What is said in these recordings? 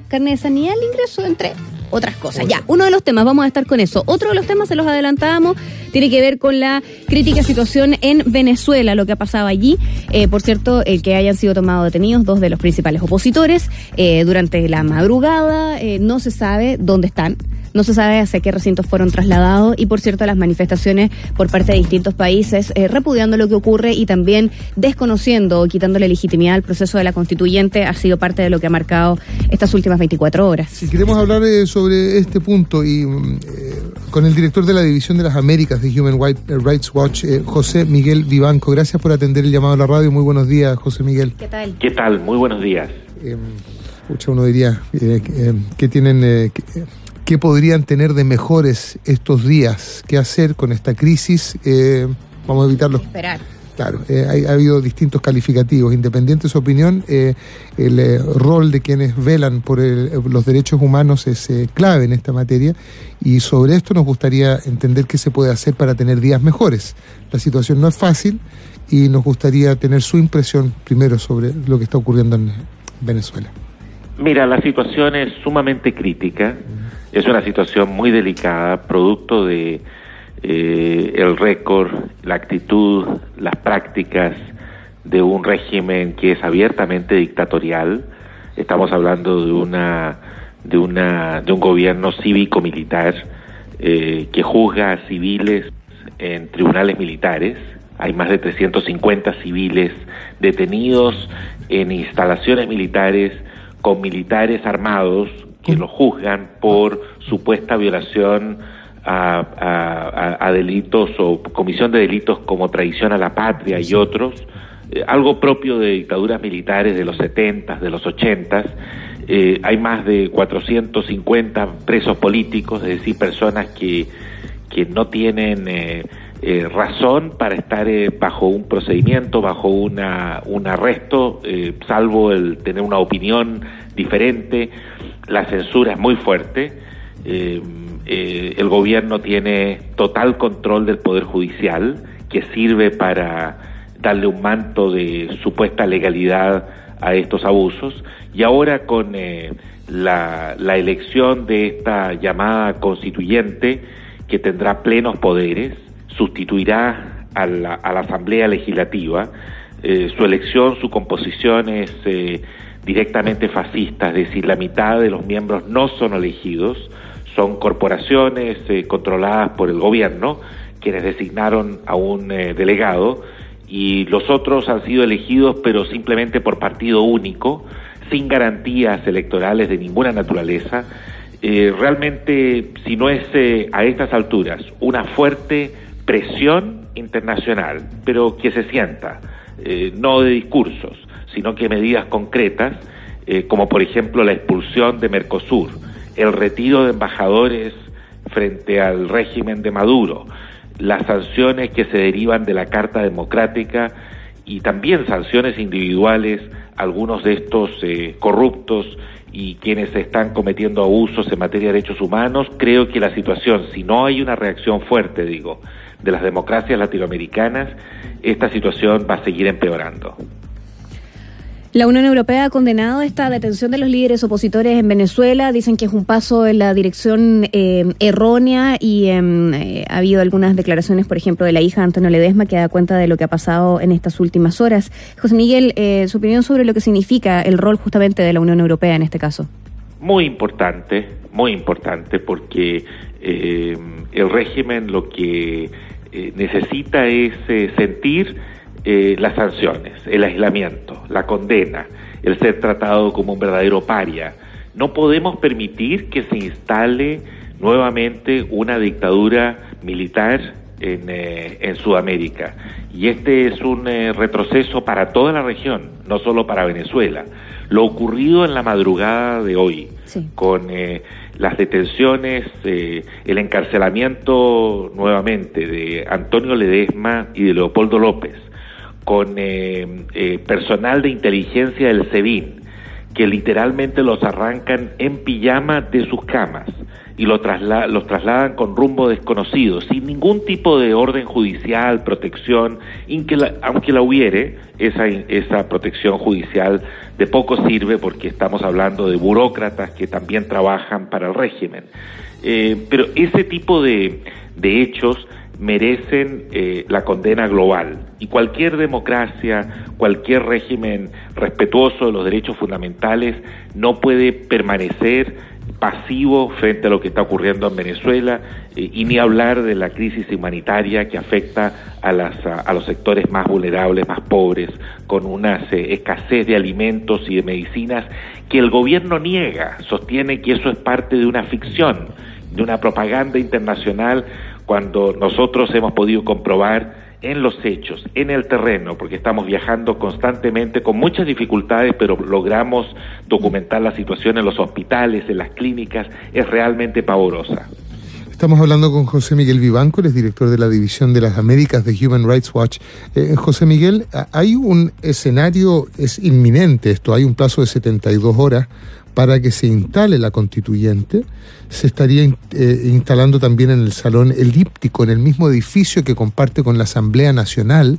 carne de sanidad al ingreso, entre otras cosas. Ya, uno de los temas, vamos a estar con eso. Otro de los temas, se los adelantábamos, tiene que ver con la crítica situación en Venezuela, lo que ha pasado allí. Por cierto, el que hayan sido tomados detenidos 2 de los principales opositores durante la madrugada, no se sabe dónde están. No se sabe hacia qué recintos fueron trasladados y, por cierto, las manifestaciones por parte de distintos países repudiando lo que ocurre y también desconociendo o quitándole legitimidad al proceso de la constituyente ha sido parte de lo que ha marcado estas últimas 24 horas. Si queremos hablar sobre este punto y con el director de la División de las Américas de Human Rights Watch, José Miguel Vivanco. Gracias por atender el llamado a la radio. Muy buenos días, José Miguel. ¿Qué tal? ¿Qué tal? Muy buenos días. Uno diría que tienen... ¿Qué podrían tener de mejores estos días? ¿Qué hacer con esta crisis? Vamos a evitarlo. Esperar. Claro, ha habido distintos calificativos. Independiente de su opinión, el rol de quienes velan por los derechos humanos es clave en esta materia, y sobre esto nos gustaría entender qué se puede hacer para tener días mejores. La situación no es fácil y nos gustaría tener su impresión primero sobre lo que está ocurriendo en Venezuela. Mira, la situación es sumamente crítica. Es una situación muy delicada, producto de el récord, la actitud, las prácticas de un régimen que es abiertamente dictatorial. Estamos hablando de un gobierno cívico-militar que juzga a civiles en tribunales militares. Hay más de 350 civiles detenidos en instalaciones militares con militares armados que los juzgan por supuesta violación a delitos o comisión de delitos como traición a la patria y otros, algo propio de dictaduras militares de los 70s, de los 80s. Hay más de 450 presos políticos, es decir, personas que no tienen razón para estar bajo un procedimiento, bajo un arresto, salvo el tener una opinión diferente. La censura es muy fuerte. El gobierno tiene total control del Poder Judicial, que sirve para darle un manto de supuesta legalidad a estos abusos, y ahora con la elección de esta llamada constituyente, que tendrá plenos poderes, sustituirá a la Asamblea Legislativa. Su elección, su composición es directamente fascista, es decir, la mitad de los miembros no son elegidos, son corporaciones controladas por el gobierno, quienes designaron a un delegado, y los otros han sido elegidos pero simplemente por partido único, sin garantías electorales de ninguna naturaleza. Realmente, si no es a estas alturas una fuerte presión internacional, pero que se sienta, no de discursos, sino que medidas concretas, como por ejemplo la expulsión de Mercosur, el retiro de embajadores frente al régimen de Maduro, las sanciones que se derivan de la Carta Democrática y también sanciones individuales a algunos de estos corruptos y quienes están cometiendo abusos en materia de derechos humanos. Creo que la situación, si no hay una reacción fuerte, de las democracias latinoamericanas, esta situación va a seguir empeorando. La Unión Europea ha condenado esta detención de los líderes opositores en Venezuela. Dicen que es un paso en la dirección errónea y ha habido algunas declaraciones, por ejemplo, de la hija de Antonio Ledesma, que da cuenta de lo que ha pasado en estas últimas horas. José Miguel, su opinión sobre lo que significa el rol justamente de la Unión Europea en este caso. Muy importante, porque el régimen lo que necesita es sentir las sanciones, el aislamiento, la condena, el ser tratado como un verdadero paria. No podemos permitir que se instale nuevamente una dictadura militar en Sudamérica. Y este es un retroceso para toda la región, no solo para Venezuela. Lo ocurrido en la madrugada de hoy, sí, con las detenciones, el encarcelamiento nuevamente de Antonio Ledesma y de Leopoldo López, con personal de inteligencia del SEBIN, que literalmente los arrancan en pijama de sus camas, y los trasladan con rumbo desconocido, sin ningún tipo de orden judicial, protección, aunque la hubiere, esa protección judicial de poco sirve porque estamos hablando de burócratas que también trabajan para el régimen. Pero ese tipo de hechos merecen la condena global, y cualquier democracia, cualquier régimen respetuoso de los derechos fundamentales no puede permanecer pasivo frente a lo que está ocurriendo en Venezuela, y ni hablar de la crisis humanitaria que afecta a los sectores más vulnerables, más pobres, con una escasez de alimentos y de medicinas que el gobierno niega, sostiene que eso es parte de una ficción, de una propaganda internacional, cuando nosotros hemos podido comprobar en los hechos, en el terreno, porque estamos viajando constantemente con muchas dificultades, pero logramos documentar la situación en los hospitales, en las clínicas, es realmente pavorosa. Estamos hablando con José Miguel Vivanco, él es director de la División de las Américas de Human Rights Watch. José Miguel, hay un escenario, es inminente esto, hay un plazo de 72 horas para que se instale la constituyente. Se estaría instalando también en el Salón Elíptico, en el mismo edificio que comparte con la Asamblea Nacional.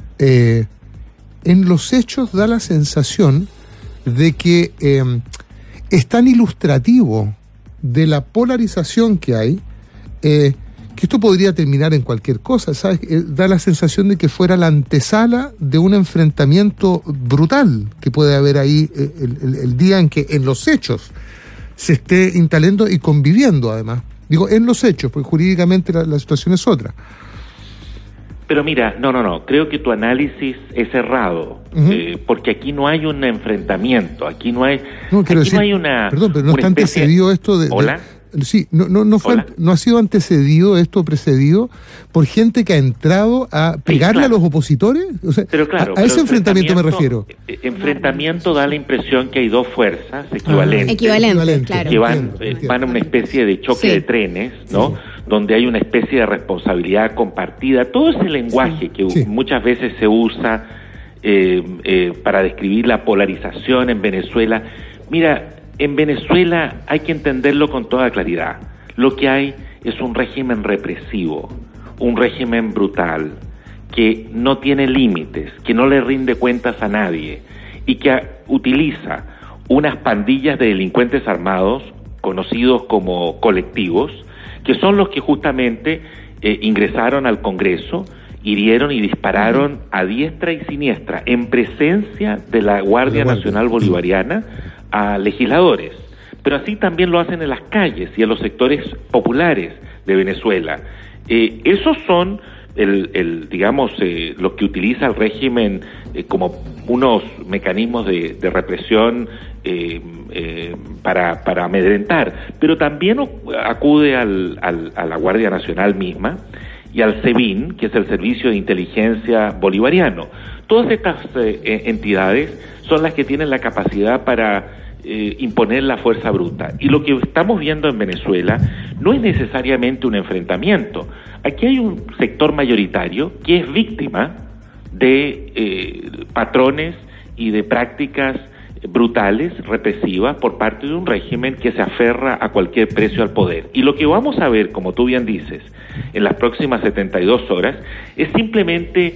En los hechos da la sensación de que es tan ilustrativo de la polarización que hay, que esto podría terminar en cualquier cosa, ¿sabes? Da la sensación de que fuera la antesala de un enfrentamiento brutal que puede haber ahí el día en que en los hechos se esté instalando y conviviendo, además. Digo, en los hechos, porque jurídicamente la situación es otra. Pero mira, no, creo que tu análisis es errado, porque aquí no hay un enfrentamiento, aquí no hay... No hay una... Perdón, pero no está antecedido esto de... ¿Hola? Sí, no ha sido antecedido esto, precedido por gente que ha entrado a pegarle a los opositores. O sea, pero claro, a ese enfrentamiento me refiero. Enfrentamiento da la impresión que hay dos fuerzas equivalentes, claro, que van a una especie de choque de trenes, ¿no? Donde hay una especie de responsabilidad compartida. Todo ese lenguaje que muchas veces se usa para describir la polarización en Venezuela. Mira, en Venezuela hay que entenderlo con toda claridad. Lo que hay es un régimen represivo, un régimen brutal, que no tiene límites, que no le rinde cuentas a nadie y que utiliza unas pandillas de delincuentes armados, conocidos como colectivos, que son los que justamente ingresaron al Congreso, hirieron y dispararon a diestra y siniestra, en presencia de la Guardia Nacional Bolivariana, a legisladores, pero así también lo hacen en las calles y en los sectores populares de Venezuela. Esos son los que utiliza el régimen como unos mecanismos de represión para amedrentar, pero también acude a la Guardia Nacional misma y al SEBIN, que es el Servicio de Inteligencia Bolivariano. Todas estas entidades son las que tienen la capacidad para imponer la fuerza bruta. Y lo que estamos viendo en Venezuela no es necesariamente un enfrentamiento. Aquí hay un sector mayoritario que es víctima de patrones y de prácticas brutales, represivas, por parte de un régimen que se aferra a cualquier precio al poder. Y lo que vamos a ver, como tú bien dices, en las próximas 72 horas, es simplemente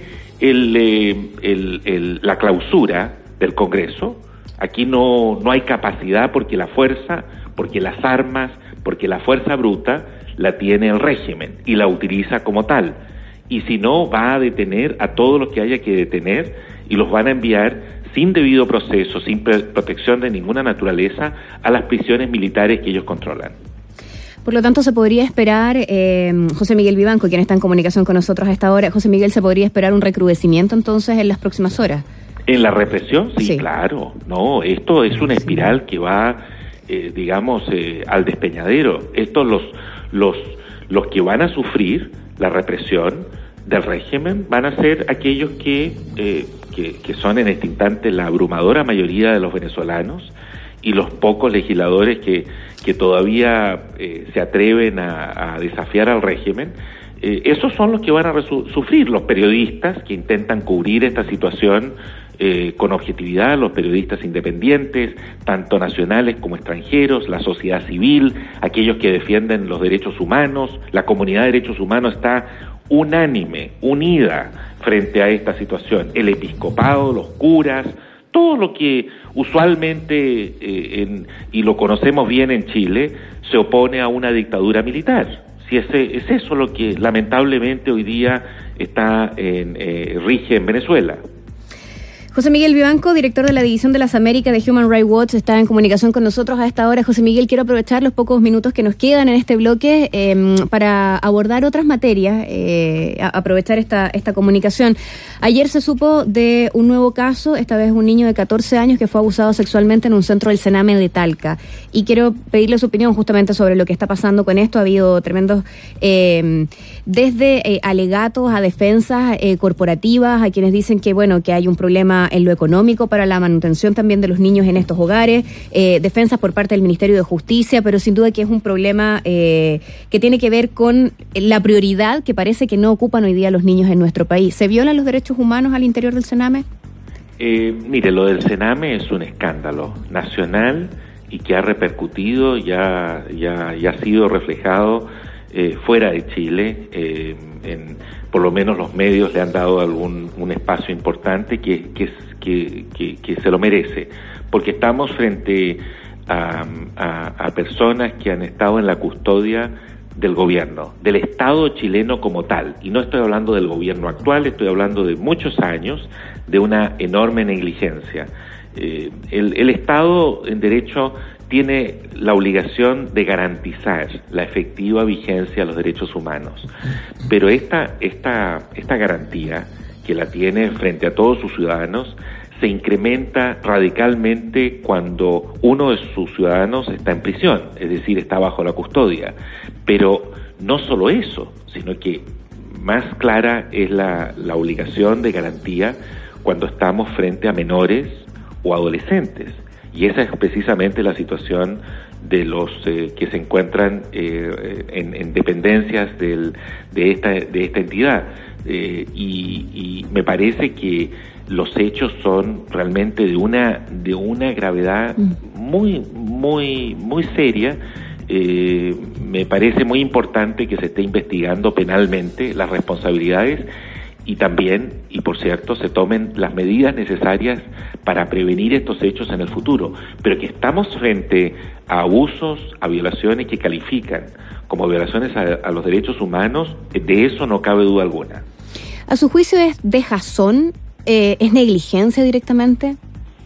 la clausura del Congreso. Aquí no hay capacidad porque la fuerza, porque las armas, porque la fuerza bruta la tiene el régimen y la utiliza como tal. Y si no, va a detener a todos los que haya que detener y los van a enviar sin debido proceso, sin protección de ninguna naturaleza, a las prisiones militares que ellos controlan. Por lo tanto, se podría esperar, José Miguel Vivanco, quien está en comunicación con nosotros a esta hora, José Miguel, ¿se podría esperar un recrudecimiento entonces en las próximas horas? ¿En la represión? Sí, claro. No, esto es una espiral que va, al despeñadero. Los que van a sufrir la represión del régimen van a ser aquellos que son en este instante la abrumadora mayoría de los venezolanos y los pocos legisladores que todavía se atreven a desafiar al régimen. Esos son los que van a sufrir, los periodistas que intentan cubrir esta situación con objetividad los periodistas independientes, tanto nacionales como extranjeros, la sociedad civil, aquellos que defienden los derechos humanos. La comunidad de derechos humanos está unánime, unida frente a esta situación. El episcopado, los curas, todo lo que usualmente, y lo conocemos bien en Chile, se opone a una dictadura militar. Si es eso lo que lamentablemente hoy día rige en Venezuela. José Miguel Vivanco, director de la División de las Américas de Human Rights Watch, está en comunicación con nosotros a esta hora. José Miguel, quiero aprovechar los pocos minutos que nos quedan en este bloque para abordar otras materias, aprovechar esta comunicación. Ayer se supo de un nuevo caso, esta vez un niño de 14 años que fue abusado sexualmente en un centro del Sename de Talca. Y quiero pedirle su opinión justamente sobre lo que está pasando con esto. Ha habido tremendos, desde alegatos a defensas corporativas, a quienes dicen que, bueno, que hay un problema en lo económico para la manutención también de los niños en estos hogares, defensas por parte del Ministerio de Justicia, pero sin duda que es un problema que tiene que ver con la prioridad que parece que no ocupan hoy día los niños en nuestro país. ¿Se violan los derechos humanos al interior del Sename? Mire, lo del Sename es un escándalo nacional y que ha repercutido, ya ha sido reflejado fuera de Chile. Por lo menos los medios le han dado un espacio importante que se lo merece, porque estamos frente a personas que han estado en la custodia del gobierno, del Estado chileno como tal, y no estoy hablando del gobierno actual, estoy hablando de muchos años de una enorme negligencia. El Estado en derecho tiene la obligación de garantizar la efectiva vigencia de los derechos humanos, pero esta garantía, que la tiene frente a todos sus ciudadanos, se incrementa radicalmente cuando uno de sus ciudadanos está en prisión, es decir, está bajo la custodia. Pero no solo eso, sino que más clara es la obligación de garantía cuando estamos frente a menores o adolescentes. Y esa es precisamente la situación de los que se encuentran en dependencias de esta entidad. Y me parece que los hechos son realmente de una gravedad muy, muy, muy seria. Me parece muy importante que se esté investigando penalmente las responsabilidades y también, y por cierto, se tomen las medidas necesarias para prevenir estos hechos en el futuro, pero que estamos frente a abusos, a violaciones que califican como violaciones a los derechos humanos, de eso no cabe duda alguna. ¿A su juicio es dejazón? ¿Es negligencia directamente?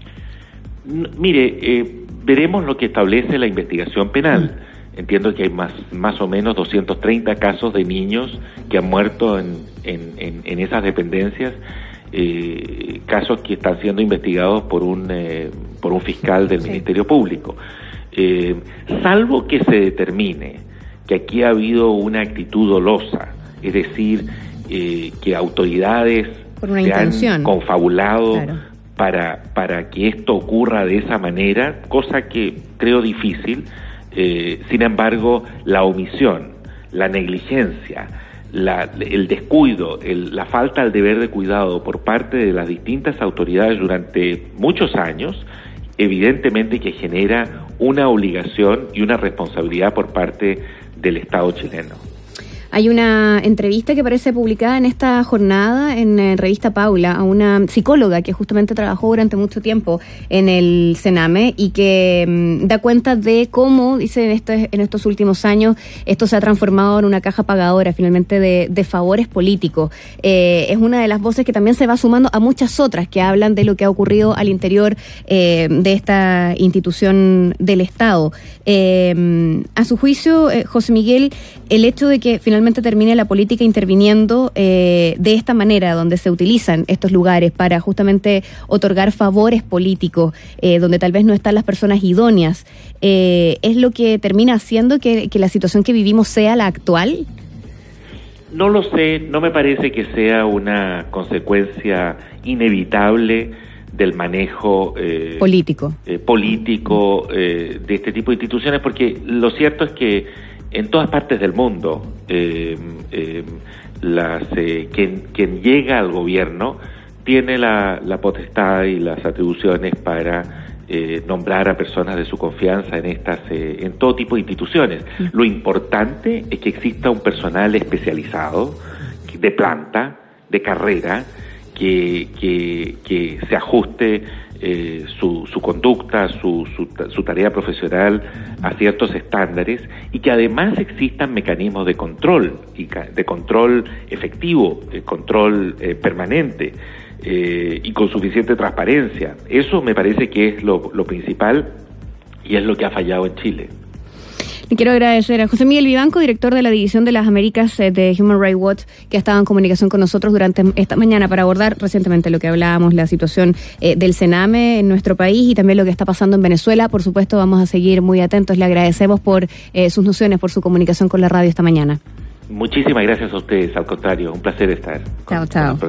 Mire, veremos lo que establece la investigación penal. Entiendo que hay más o menos 230 casos de niños que han muerto en esas dependencias, casos que están siendo investigados por un fiscal del Ministerio Público. Salvo que se determine que aquí ha habido una actitud dolosa, es decir, que autoridades se han confabulado, claro, para que esto ocurra de esa manera, cosa que creo difícil. Sin embargo, la omisión, la negligencia, el descuido, la falta del deber de cuidado por parte de las distintas autoridades durante muchos años, evidentemente que genera una obligación y una responsabilidad por parte del Estado chileno. Hay una entrevista que aparece publicada en esta jornada en Revista Paula a una psicóloga que justamente trabajó durante mucho tiempo en el Sename y que da cuenta de cómo, dice, en estos últimos años esto se ha transformado en una caja pagadora finalmente de favores políticos. Es una de las voces que también se va sumando a muchas otras que hablan de lo que ha ocurrido al interior de esta institución del Estado. A su juicio, José Miguel, el hecho de que finalmente termine la política interviniendo de esta manera, donde se utilizan estos lugares para justamente otorgar favores políticos, donde tal vez no están las personas idóneas, ¿es lo que termina haciendo que la situación que vivimos sea la actual? No lo sé, no me parece que sea una consecuencia inevitable del manejo político de este tipo de instituciones, porque lo cierto es que en todas partes del mundo quien llega al gobierno tiene la potestad y las atribuciones para nombrar a personas de su confianza en todo tipo de instituciones. Lo importante es que exista un personal especializado, de planta, de carrera, que se ajuste su conducta, su tarea profesional a ciertos estándares, y que además existan mecanismos de control efectivo, control permanente, y con suficiente transparencia. Eso me parece que es lo principal y es lo que ha fallado en Chile. Le quiero agradecer a José Miguel Vivanco, director de la División de las Américas de Human Rights Watch, que ha estado en comunicación con nosotros durante esta mañana para abordar recientemente lo que hablábamos, la situación del Sename en nuestro país y también lo que está pasando en Venezuela. Por supuesto, vamos a seguir muy atentos. Le agradecemos por sus nociones, por su comunicación con la radio esta mañana. Muchísimas gracias a ustedes, al contrario, un placer estar. Chao, chao.